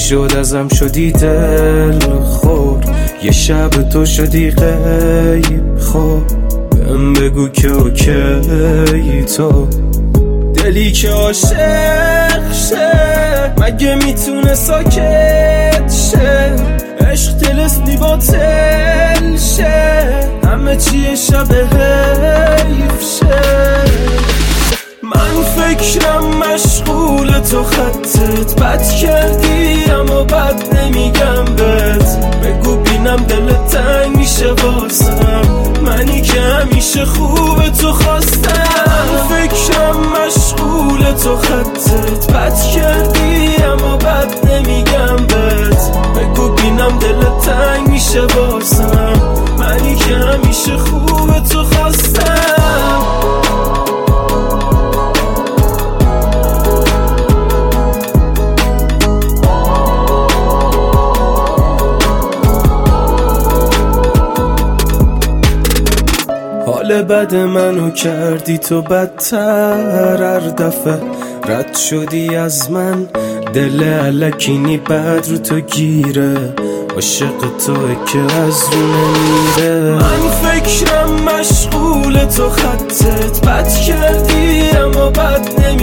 شد ازم شدی دل خور، یه شب تو شدی غیب خور. بهم بگو که اوکی تو دلی که عاشق شه، مگه میتونه ساکت شه؟ عشق تلسنی باطل شه، همه چیه شب حیف شه. من فکرم مشغول تو خطت، بد کردی اما بد نمیگم بهت. بگو بینم دلت تنگ میشه واسم، منی که همیشه خوب تو خواستم. من فکرم مشغول تو خطت، بد کردی اما بد نمیگم بهت. بگو بینم دلت تنگ میشه واسم، منی که همیشه خوب تو خواستم. حال بد منو کردی تو بدتر، هر دفعه رد شدی از من. دل الکینی بد رو تو گیره، عاشق توه که از رو نمیره. من فکرم مشغول تو خطت، بد کردی اما بد نمیگم